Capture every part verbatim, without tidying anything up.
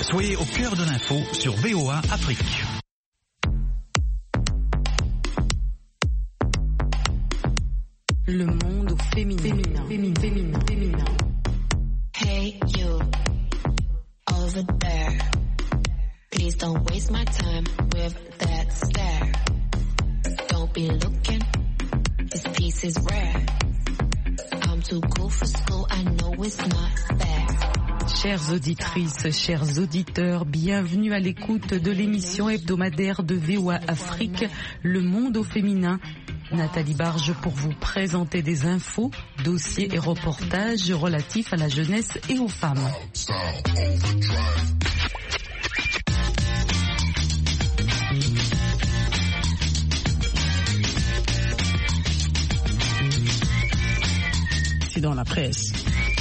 Soyez au cœur de l'info sur V O A Afrique. Le monde au féminin. Féminin. Féminin. Féminin. Féminin. Hey you, over there. Please don't waste my time with that stare. Don't be looking, this piece is rare. I'm too cool for school, I know it's not fair. Chères auditrices, chers auditeurs, bienvenue à l'écoute de l'émission hebdomadaire de V O A Afrique, Le Monde au féminin. Nathalie Barge pour vous présenter des infos, dossiers et reportages relatifs à la jeunesse et aux femmes. C'est dans la presse.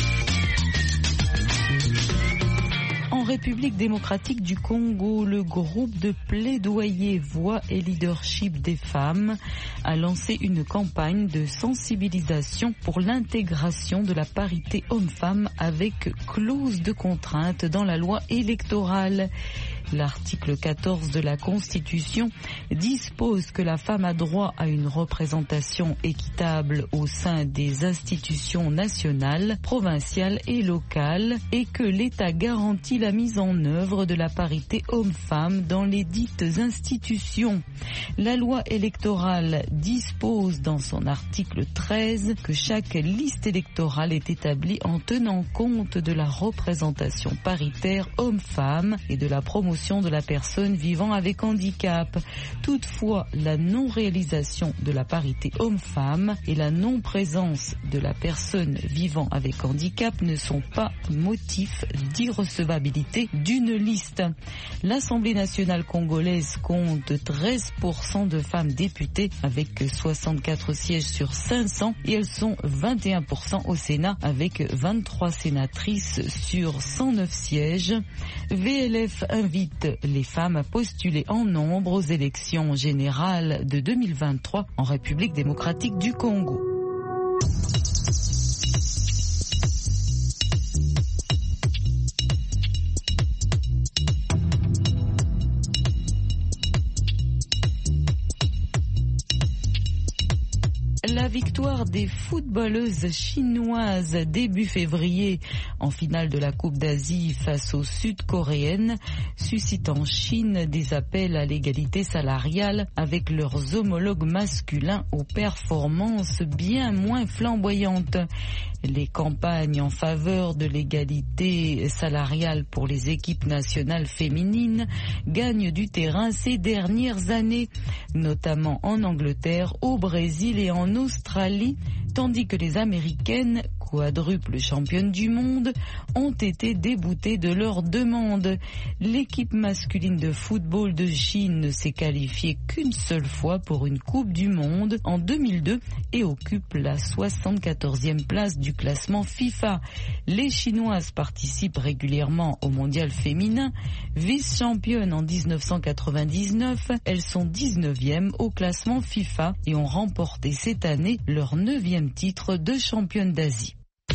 En République démocratique du Congo, le groupe de plaidoyer Voix et Leadership des femmes a lancé une campagne de sensibilisation pour l'intégration de la parité homme-femme avec clause de contrainte dans la loi électorale. L'article quatorze de la Constitution dispose que la femme a droit à une représentation équitable au sein des institutions nationales, provinciales et locales et que l'État garantit la mise en œuvre de la parité homme-femme dans les dites institutions. La loi électorale dispose dans son article treize que chaque liste électorale est établie en tenant compte de la représentation paritaire homme-femme et de la promotion de la personne vivant avec handicap. Toutefois, la non-réalisation de la parité homme-femme et la non-présence de la personne vivant avec handicap ne sont pas motifs d'irrecevabilité d'une liste. L'Assemblée nationale congolaise compte treize pour cent de femmes députées avec soixante-quatre sièges sur cinq cents et elles sont vingt et un pour cent au Sénat avec vingt-trois sénatrices sur cent neuf sièges. V L F invite les femmes à postuler en nombre aux élections générales de deux mille vingt-trois en République démocratique du Congo. La victoire des footballeuses chinoises début février en finale de la Coupe d'Asie face aux Sud-Coréennes suscite en Chine des appels à l'égalité salariale avec leurs homologues masculins aux performances bien moins flamboyantes. Les campagnes en faveur de l'égalité salariale pour les équipes nationales féminines gagnent du terrain ces dernières années, notamment en Angleterre, au Brésil et en Australie, tandis que les Américaines, quadruples championnes du monde, ont été déboutées de leur demande. L'équipe masculine de football de Chine ne s'est qualifiée qu'une seule fois pour une Coupe du Monde en deux mille deux et occupe la soixante-quatorzième place du classement FIFA. Les Chinoises participent régulièrement au mondial féminin. Vice-championnes en dix-neuf cent quatre-vingt-dix-neuf, elles sont dix-neuvième au classement FIFA et ont remporté cette année leur neuvième titre de championne d'Asie.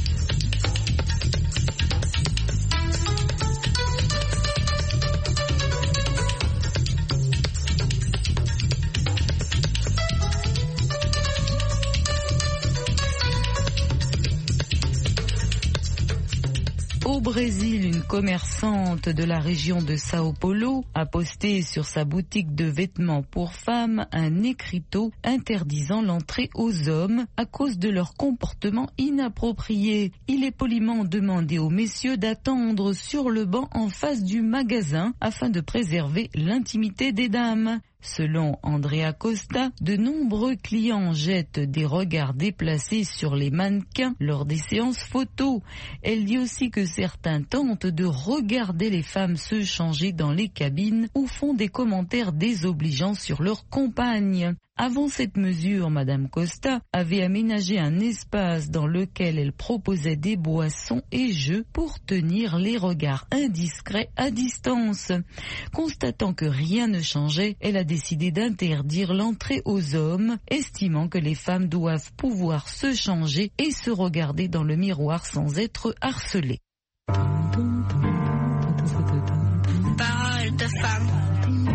Au Brésil, une commerçante de la région de Sao Paulo a posté sur sa boutique de vêtements pour femmes un écriteau interdisant l'entrée aux hommes à cause de leur comportement inapproprié. Il est poliment demandé aux messieurs d'attendre sur le banc en face du magasin afin de préserver l'intimité des dames. Selon Andrea Costa, de nombreux clients jettent des regards déplacés sur les mannequins lors des séances photos. Elle dit aussi que certains tentent de regarder les femmes se changer dans les cabines ou font des commentaires désobligeants sur leurs compagnes. Avant cette mesure, Madame Costa avait aménagé un espace dans lequel elle proposait des boissons et jeux pour tenir les regards indiscrets à distance. Constatant que rien ne changeait, elle a décidé d'interdire l'entrée aux hommes, estimant que les femmes doivent pouvoir se changer et se regarder dans le miroir sans être harcelées. de femmes.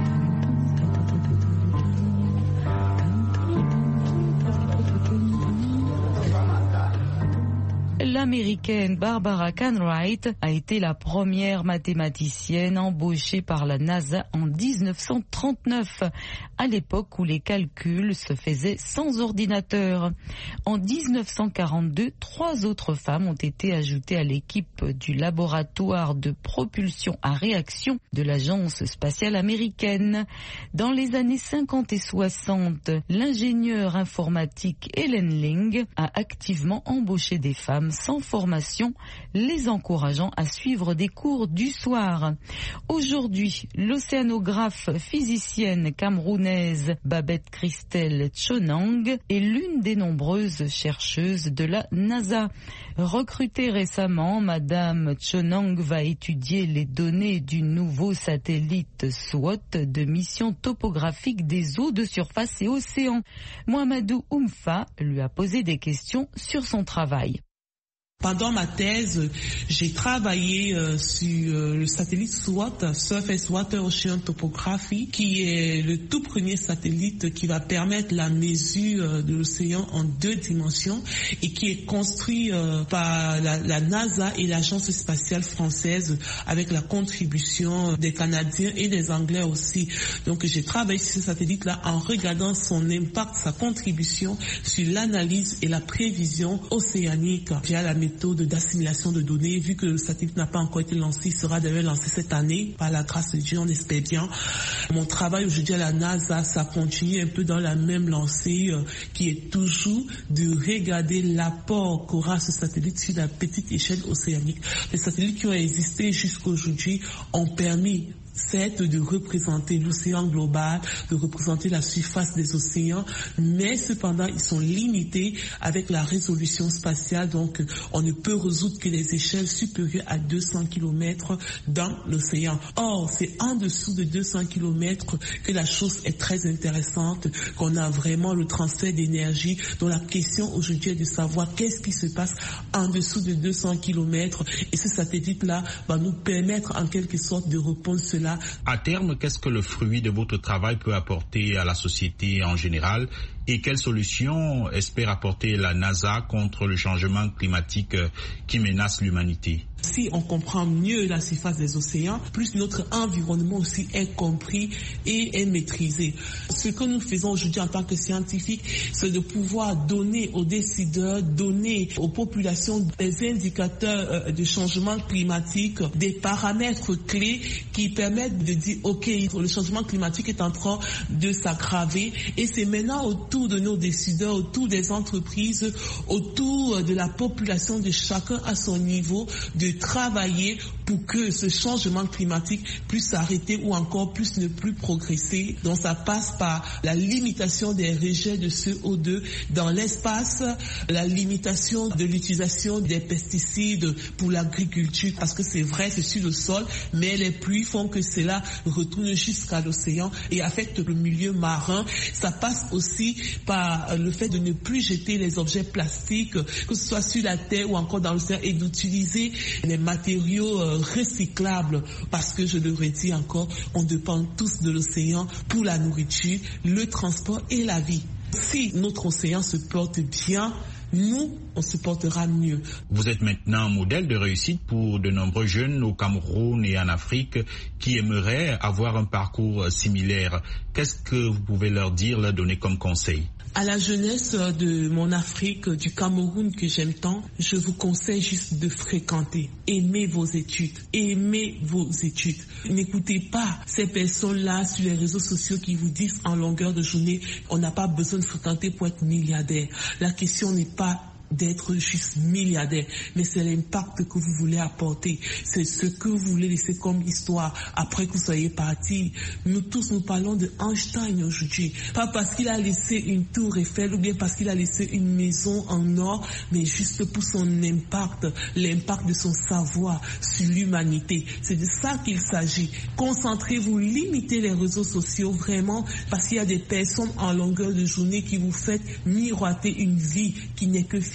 L'américaine Barbara Canwright a été la première mathématicienne embauchée par la NASA en dix-neuf cent trente-neuf, à l'époque où les calculs se faisaient sans ordinateur. En dix-neuf cent quarante-deux, trois autres femmes ont été ajoutées à l'équipe du laboratoire de propulsion à réaction de l'Agence spatiale américaine. Dans les années cinquante et soixante, l'ingénieure informatique Helen Ling a activement embauché des femmes sans formation, les encourageant à suivre des cours du soir. Aujourd'hui, l'océanographe physicienne camerounaise Babette Christelle Tchonang est l'une des nombreuses chercheuses de la NASA. Recrutée récemment, Madame Tchonang va étudier les données du nouveau satellite SWOT de mission topographique des eaux de surface et océans. Mohamedou Oumfa lui a posé des questions sur son travail. Pendant ma thèse, j'ai travaillé euh, sur euh, le satellite SWOT, Surface Water Ocean Topography, qui est le tout premier satellite qui va permettre la mesure euh, de l'océan en deux dimensions et qui est construit euh, par la, la NASA et l'Agence spatiale française avec la contribution des Canadiens et des Anglais aussi. Donc j'ai travaillé sur ce satellite-là en regardant son impact, sa contribution sur l'analyse et la prévision océanique via la méthode d'assimilation de données. Vu que le satellite n'a pas encore été lancé, il sera d'ailleurs lancé cette année, par la grâce de Dieu, on espère bien. Mon travail aujourd'hui à la NASA, ça continue un peu dans la même lancée, euh, qui est toujours de regarder l'apport qu'aura ce satellite sur la petite échelle océanique. Les satellites qui ont existé jusqu'aujourd'hui ont permis c'est de représenter l'océan global, de représenter la surface des océans, mais cependant ils sont limités avec la résolution spatiale, donc on ne peut résoudre que les échelles supérieures à deux cents kilomètres dans l'océan. Or, c'est en dessous de deux cents kilomètres que la chose est très intéressante, qu'on a vraiment le transfert d'énergie, dont la question aujourd'hui est de savoir qu'est-ce qui se passe en dessous de deux cents kilomètres, et ce satellite-là va nous permettre en quelque sorte de répondre cela. À terme, qu'est-ce que le fruit de votre travail peut apporter à la société en général et quelles solutions espère apporter la NASA contre le changement climatique qui menace l'humanité? Si on comprend mieux la surface des océans, plus notre environnement aussi est compris et est maîtrisé. Ce que nous faisons aujourd'hui en tant que scientifiques, c'est de pouvoir donner aux décideurs, donner aux populations des indicateurs de changement climatique, des paramètres clés qui permettent de dire ok, le changement climatique est en train de s'aggraver et c'est maintenant autour de nos décideurs, autour des entreprises, autour de la population, de chacun à son niveau, de travailler pour que ce changement climatique puisse s'arrêter ou encore puisse ne plus progresser. Donc ça passe par la limitation des rejets de C O deux dans l'espace, la limitation de l'utilisation des pesticides pour l'agriculture, parce que c'est vrai, c'est sur le sol, mais les pluies font que cela retourne jusqu'à l'océan et affecte le milieu marin. Ça passe aussi par le fait de ne plus jeter les objets plastiques, que ce soit sur la terre ou encore dans l'océan, et d'utiliser les matériaux euh, recyclables, parce que je le redis encore, on dépend tous de l'océan pour la nourriture, le transport et la vie. Si notre océan se porte bien, nous, on se portera mieux. Vous êtes maintenant un modèle de réussite pour de nombreux jeunes au Cameroun et en Afrique qui aimeraient avoir un parcours similaire. Qu'est-ce que vous pouvez leur dire, leur donner comme conseil? À la jeunesse de mon Afrique, du Cameroun que j'aime tant, je vous conseille juste de fréquenter. Aimez vos études. Aimez vos études. N'écoutez pas ces personnes-là sur les réseaux sociaux qui vous disent en longueur de journée on n'a pas besoin de fréquenter pour être milliardaire. La question n'est pas d'être juste milliardaire, mais c'est l'impact que vous voulez apporter, c'est ce que vous voulez laisser comme histoire après que vous soyez parti. Nous tous, nous parlons de Einstein aujourd'hui, pas parce qu'il a laissé une tour Eiffel ou bien parce qu'il a laissé une maison en or, mais juste pour son impact, l'impact de son savoir sur l'humanité. C'est de ça qu'il s'agit. Concentrez-vous, limitez les réseaux sociaux vraiment, parce qu'il y a des personnes en longueur de journée qui vous font miroiter une vie qui n'est que physique.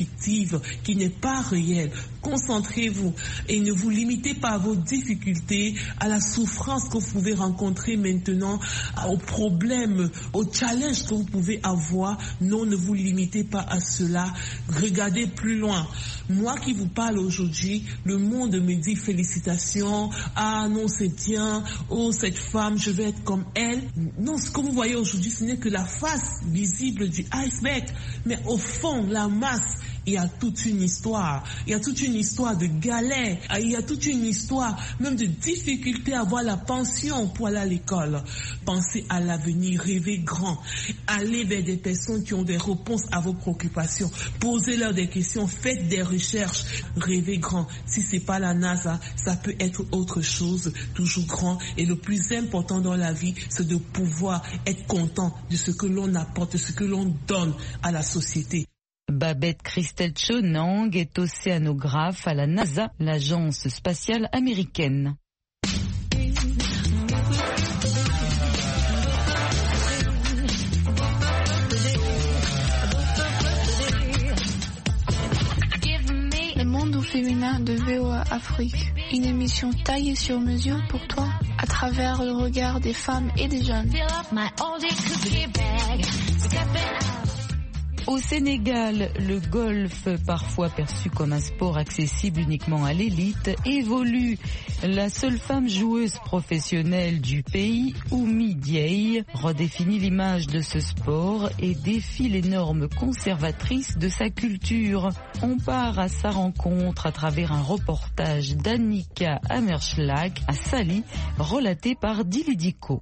fictive, qui n'est pas réelle. Concentrez-vous et ne vous limitez pas à vos difficultés, à la souffrance que vous pouvez rencontrer maintenant, aux problèmes, aux challenges que vous pouvez avoir. Non, ne vous limitez pas à cela. Regardez plus loin. Moi qui vous parle aujourd'hui, le monde me dit félicitations. Ah non, c'est bien. Oh, cette femme, je vais être comme elle. Non, ce que vous voyez aujourd'hui, ce n'est que la face visible du iceberg. Mais au fond, la masse, il y a toute une histoire. Il y a toute une histoire de galère. Il y a toute une histoire même de difficulté à avoir la pension pour aller à l'école. Pensez à l'avenir, rêvez grand. Allez vers des personnes qui ont des réponses à vos préoccupations. Posez-leur des questions, faites des recherches. Rêvez grand. Si c'est pas la NASA, ça peut être autre chose, toujours grand. Et le plus important dans la vie, c'est de pouvoir être content de ce que l'on apporte, de ce que l'on donne à la société. Babette Christel-Chonang est océanographe à la NASA, l'agence spatiale américaine. Le monde au féminin de V O A Afrique, une émission taillée sur mesure pour toi à travers le regard des femmes et des jeunes. Au Sénégal, le golf, parfois perçu comme un sport accessible uniquement à l'élite, évolue. La seule femme joueuse professionnelle du pays, Oumi Dieye, redéfinit l'image de ce sport et défie les normes conservatrices de sa culture. On part à sa rencontre à travers un reportage d'Annika Hammerschlag à Sali, relaté par Dili Diko.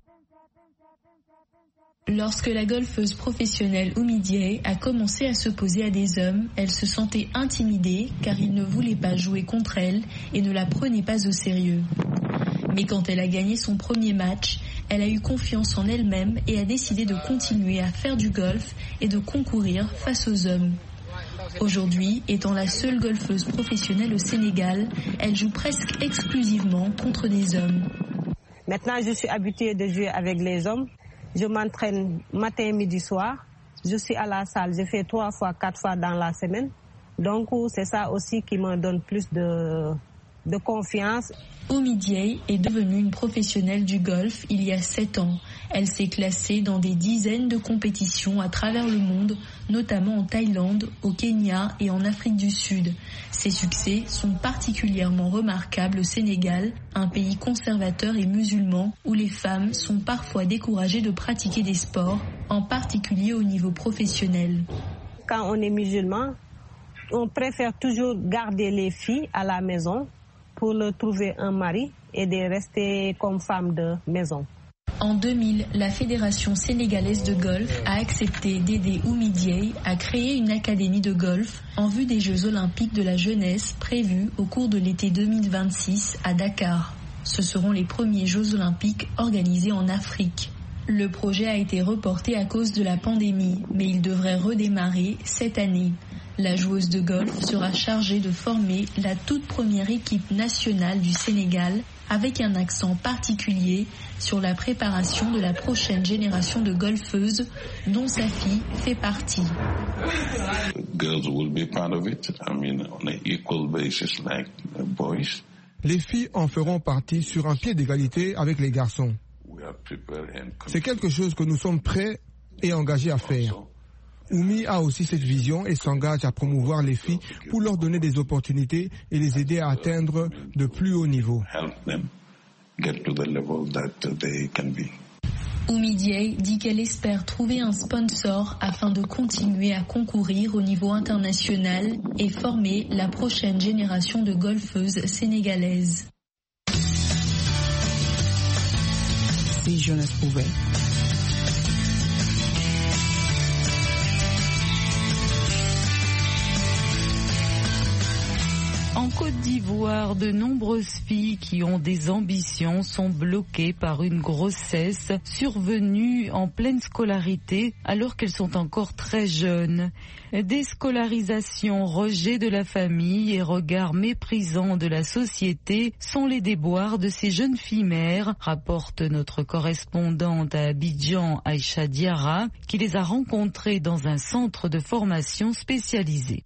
Lorsque la golfeuse professionnelle Oumi Dieye a commencé à s'opposer à des hommes, elle se sentait intimidée car ils ne voulaient pas jouer contre elle et ne la prenaient pas au sérieux. Mais quand elle a gagné son premier match, elle a eu confiance en elle-même et a décidé de continuer à faire du golf et de concourir face aux hommes. Aujourd'hui, étant la seule golfeuse professionnelle au Sénégal, elle joue presque exclusivement contre des hommes. Maintenant, je suis habituée de jouer avec les hommes. Je m'entraîne matin, midi, soir. Je suis à la salle, je fais trois fois, quatre fois dans la semaine. Donc, c'est ça aussi qui me donne plus de, de confiance. Oumi Dieye est devenue une professionnelle du golf il y a sept ans. Elle s'est classée dans des dizaines de compétitions à travers le monde, notamment en Thaïlande, au Kenya et en Afrique du Sud. Ses succès sont particulièrement remarquables au Sénégal, un pays conservateur et musulman où les femmes sont parfois découragées de pratiquer des sports, en particulier au niveau professionnel. Quand on est musulman, on préfère toujours garder les filles à la maison pour leur trouver un mari et de rester comme femme de maison. En deux mille, la Fédération sénégalaise de golf a accepté d'aider Oumi Dieye à créer une académie de golf en vue des Jeux olympiques de la jeunesse prévus au cours de l'été deux mille vingt-six à Dakar. Ce seront les premiers Jeux olympiques organisés en Afrique. Le projet a été reporté à cause de la pandémie, mais il devrait redémarrer cette année. La joueuse de golf sera chargée de former la toute première équipe nationale du Sénégal avec un accent particulier sur la préparation de la prochaine génération de golfeuses dont sa fille fait partie. Les filles en feront partie sur un pied d'égalité avec les garçons. C'est quelque chose que nous sommes prêts et engagés à faire. Oumi a aussi cette vision et s'engage à promouvoir les filles pour leur donner des opportunités et les aider à atteindre de plus hauts niveaux. Oumi Dieye dit qu'elle espère trouver un sponsor afin de continuer à concourir au niveau international et former la prochaine génération de golfeuses sénégalaises. Si jeunesse pouvait. En Côte d'Ivoire, de nombreuses filles qui ont des ambitions sont bloquées par une grossesse survenue en pleine scolarité alors qu'elles sont encore très jeunes. Déscolarisation, rejet de la famille et regard méprisant de la société sont les déboires de ces jeunes filles mères, rapporte notre correspondante à Abidjan, Aïcha Diarra, qui les a rencontrées dans un centre de formation spécialisé.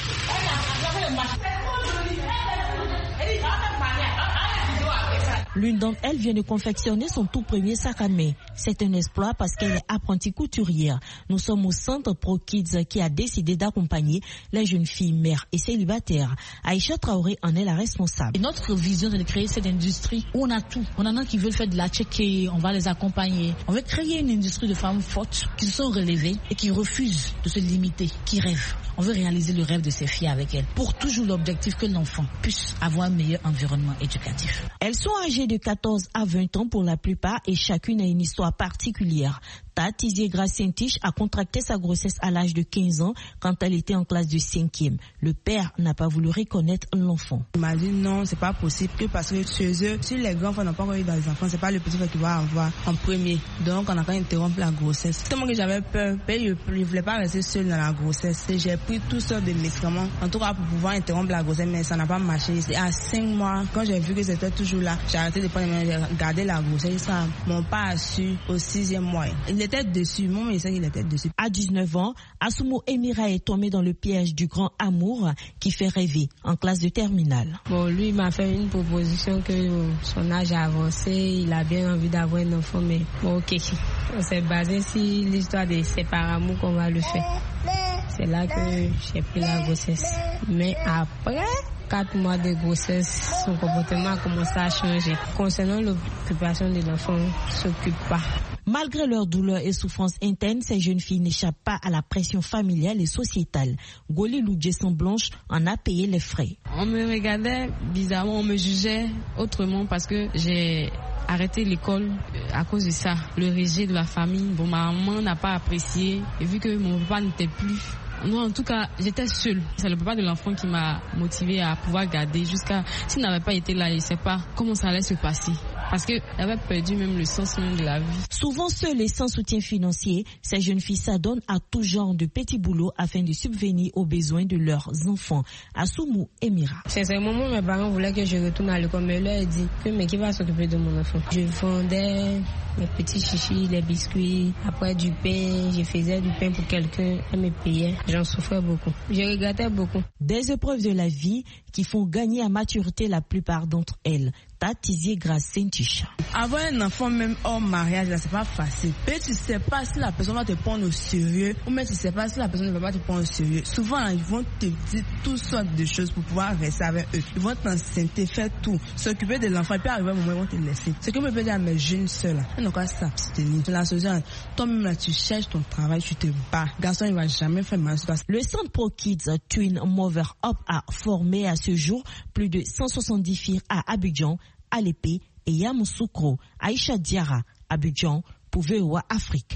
L'une d'entre elles vient de confectionner son tout premier sac à main. C'est un exploit parce qu'elle est apprentie couturière. Nous sommes au centre ProKids qui a décidé d'accompagner les jeunes filles mères et célibataires. Aïcha Traoré en est la responsable. Et notre vision, c'est de créer cette industrie où on a tout. On en a qui veulent faire de la tchéké, on va les accompagner. On veut créer une industrie de femmes fortes qui se sont relevées et qui refusent de se limiter, qui rêvent. On veut réaliser le rêve de ces filles avec elles, pour toujours l'objectif que l'enfant puisse avoir un meilleur environnement éducatif. Elles sont âgées de quatorze à vingt ans pour la plupart et chacune a une histoire particulière. Tizier Grace-Saint-Tiche a contracté sa grossesse à l'âge de quinze ans quand elle était en classe de cinquième. Le père n'a pas voulu reconnaître l'enfant. Il m'a dit non, c'est pas possible que parce que chez eux, si les grands enfants n'ont pas encore eu des enfants, c'est pas le petit frère qui va avoir en premier. Donc on a quand même interrompu la grossesse. Tellement que j'avais peur, je ne voulais pas rester seule dans la grossesse. J'ai pris toutes sortes de médicaments, en tout cas pour pouvoir interrompre la grossesse, mais ça n'a pas marché. Et à cinq mois, quand j'ai vu que c'était toujours là, j'ai arrêté de prendre les médicaments, j'ai gardé la grossesse. Ça m'ont pas su au sixième mois. Il était dessus, mon médecin il était dessus. À dix-neuf ans, Assoumou Emira est tombé dans le piège du grand amour qui fait rêver en classe de terminale. Bon, lui il m'a fait une proposition que son âge a avancé, il a bien envie d'avoir un enfant, mais bon ok, on s'est basé sur l'histoire des séparamours qu'on va le faire. C'est là que j'ai pris la grossesse. Mais après quatre mois de grossesse, son comportement a commencé à changer. Concernant l'occupation de l'enfant, il ne s'occupe pas. Malgré leurs douleurs et souffrances internes, ces jeunes filles n'échappent pas à la pression familiale et sociétale. Goli Loudjesson Blanche en a payé les frais. On me regardait bizarrement, on me jugeait autrement parce que j'ai arrêté l'école à cause de ça. Le rejet de la famille, bon, ma maman n'a pas apprécié et vu que mon papa n'était plus. Non, en tout cas, j'étais seule. C'est le papa de l'enfant qui m'a motivée à pouvoir garder jusqu'à... S'il n'avait pas été là, je ne sais pas comment ça allait se passer. Parce qu'elle avait perdu même le sens même de la vie. Souvent seules et sans soutien financier, ces jeunes filles s'adonnent à tout genre de petits boulots afin de subvenir aux besoins de leurs enfants. Assoumou Emira. C'est ce moment où mes parents voulaient que je retourne à l'école, mais leur a dit que mais qui va s'occuper de mon enfant. Je vendais mes petits chichis, les biscuits, après du pain, je faisais du pain pour quelqu'un, elle me payait. J'en souffrais beaucoup. Je regrettais beaucoup. Des épreuves de la vie qui font gagner à maturité la plupart d'entre elles. Tizier Grace-Saint-Tiche. Avoir un enfant même hors mariage, là, c'est pas facile. Mais tu sais pas si la personne va te prendre au sérieux, ou même tu sais pas si la personne ne va pas te prendre au sérieux. Souvent, là, ils vont te dire toutes sortes de choses pour pouvoir rester avec eux. Ils vont t'enceinte, faire tout, s'occuper de l'enfant, et puis arriver au moment où ils vont te laisser. C'est comme je peux dire à mes jeunes sœurs, là, ils n'ont qu'à s'abstenir. La société, toi-même, là, tu cherches ton travail, tu te bats. Garçon, il va jamais faire mal. Le centre ProKids Twin Mover Up a formé à ce jour plus de cent soixante-dix filles à Abidjan, Alépé et Yamoussoukro. Aïcha Diarra, Abidjan, pour V O A Afrique.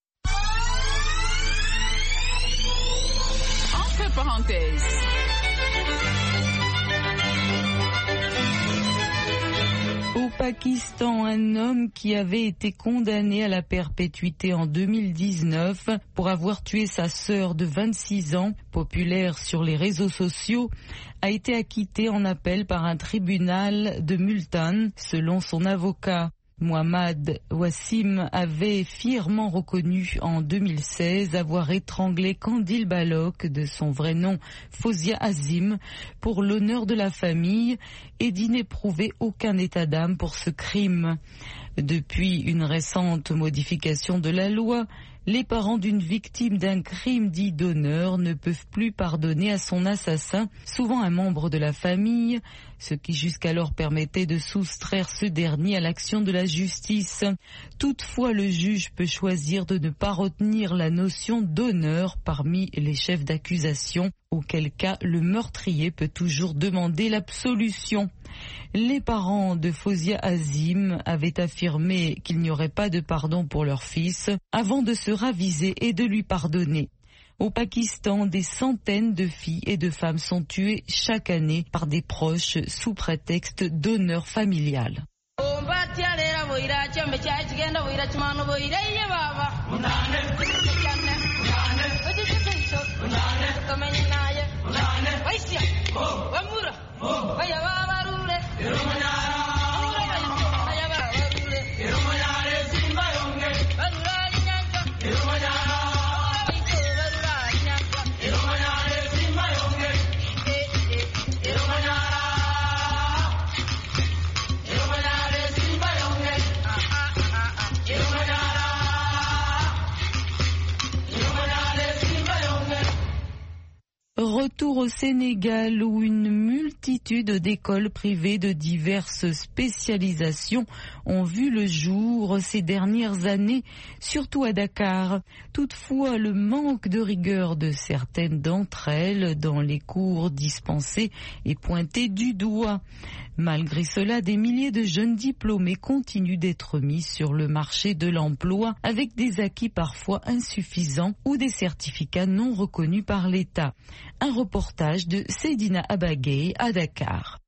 Entre parenthèses. Au Pakistan, un homme qui avait été condamné à la perpétuité en deux mille dix-neuf pour avoir tué sa sœur de vingt-six ans, populaire sur les réseaux sociaux, a été acquitté en appel par un tribunal de Multan, selon son avocat. Mohamed Wassim avait fièrement reconnu en deux mille seize avoir étranglé Kandil Balok, de son vrai nom Fozia Azim, pour l'honneur de la famille et d'y n'éprouver aucun état d'âme pour ce crime. Depuis une récente modification de la loi, les parents d'une victime d'un crime dit d'honneur ne peuvent plus pardonner à son assassin, souvent un membre de la famille, ce qui jusqu'alors permettait de soustraire ce dernier à l'action de la justice. Toutefois, le juge peut choisir de ne pas retenir la notion d'honneur parmi les chefs d'accusation, auquel cas le meurtrier peut toujours demander l'absolution. Les parents de Fozia Azim avaient affirmé qu'il n'y aurait pas de pardon pour leur fils avant de se raviser et de lui pardonner. Au Pakistan, des centaines de filles et de femmes sont tuées chaque année par des proches sous prétexte d'honneur familial. Retour au Sénégal où une multitude d'écoles privées de diverses spécialisations ont vu le jour ces dernières années, surtout à Dakar. Toutefois, le manque de rigueur de certaines d'entre elles dans les cours dispensés est pointé du doigt. Malgré cela, des milliers de jeunes diplômés continuent d'être mis sur le marché de l'emploi avec des acquis parfois insuffisants ou des certificats non reconnus par l'État. Un reportage de Seydina Abagay à Dakar.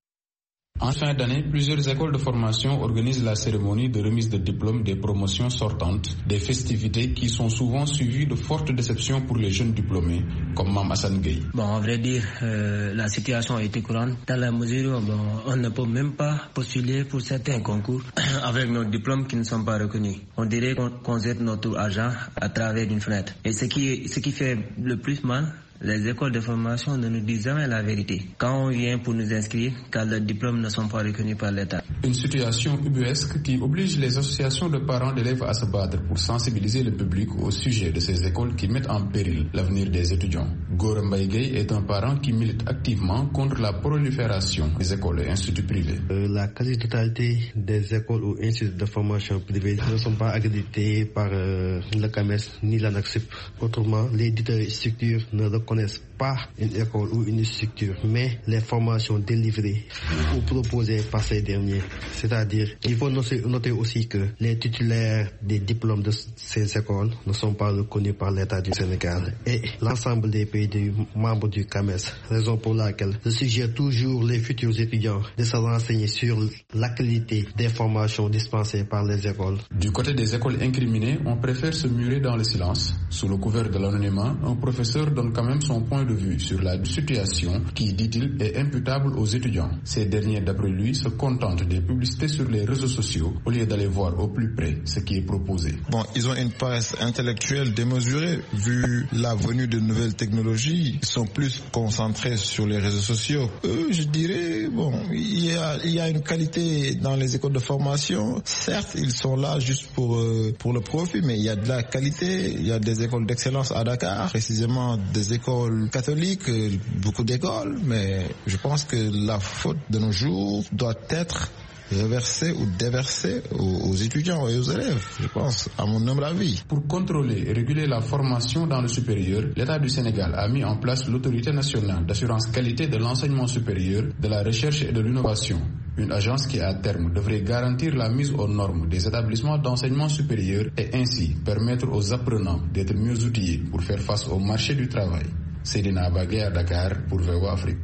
En fin d'année, plusieurs écoles de formation organisent la cérémonie de remise de diplôme des promotions sortantes, des festivités qui sont souvent suivies de fortes déceptions pour les jeunes diplômés, comme Mam Hassan Gueye. Bon, à vrai dire, euh, la situation a été courante dans la mesure où bon, on ne peut même pas postuler pour certains concours avec nos diplômes qui ne sont pas reconnus. On dirait qu'on, qu'on jette notre argent à travers une fenêtre. Et ce qui, ce qui fait le plus mal, les écoles de formation ne nous disent jamais la vérité. Quand on vient pour nous inscrire, car leurs diplômes ne sont pas reconnus par l'État. Une situation ubuesque qui oblige les associations de parents d'élèves à se battre pour sensibiliser le public au sujet de ces écoles qui mettent en péril l'avenir des étudiants. Gora Mbaye est un parent qui milite activement contre la prolifération des écoles et instituts privés. Euh, la quasi-totalité des écoles ou instituts de formation privés ne sont pas accrédités par euh, le C A M E S ni l'ANAQ-S I P. Autrement, les dites structures ne connaissent pas une école ou une structure, mais les formations délivrées ou proposées par ces derniers. C'est-à-dire, il faut noter aussi que les titulaires des diplômes de ces écoles ne sont pas reconnus par l'État du Sénégal et l'ensemble des pays du, membres du C A M E S, raison pour laquelle je suggère toujours les futurs étudiants de se renseigner sur la qualité des formations dispensées par les écoles. Du côté des écoles incriminées, on préfère se murer dans le silence. Sous le couvert de l'anonymat, un professeur donne quand même son point de vue sur la situation qui, dit-il, est imputable aux étudiants. Ces derniers, d'après lui, se contentent des publicités sur les réseaux sociaux au lieu d'aller voir au plus près ce qui est proposé. Bon, ils ont une paresse intellectuelle démesurée. Vu la venue de nouvelles technologies, ils sont plus concentrés sur les réseaux sociaux. Eux, je dirais, bon, il y a, il y a une qualité dans les écoles de formation. Certes, ils sont là juste pour, euh, pour le profit, mais il y a de la qualité. Il y a des écoles d'excellence à Dakar, précisément des écoles catholiques, beaucoup d'écoles, mais je pense que la faute de nos jours doit être reversée ou déversée aux, aux étudiants et aux élèves, je pense, à mon humble avis. Pour contrôler et réguler la formation dans le supérieur, l'État du Sénégal a mis en place l'Autorité nationale d'assurance qualité de l'enseignement supérieur, de la recherche et de l'innovation. Une agence qui, à terme, devrait garantir la mise aux normes des établissements d'enseignement supérieur et ainsi permettre aux apprenants d'être mieux outillés pour faire face au marché du travail. Seydina Abagay à Dakar pour V O A Afrique.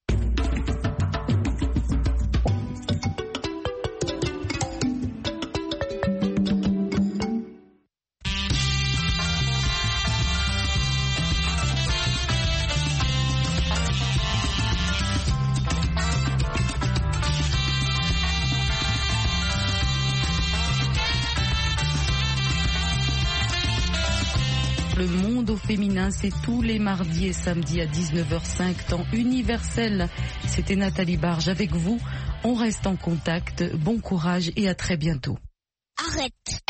Le monde au féminin, c'est tous les mardis et samedis à dix-neuf heures cinq, temps universel. C'était Nathalie Barge avec vous. On reste en contact. Bon courage et à très bientôt. Arrête.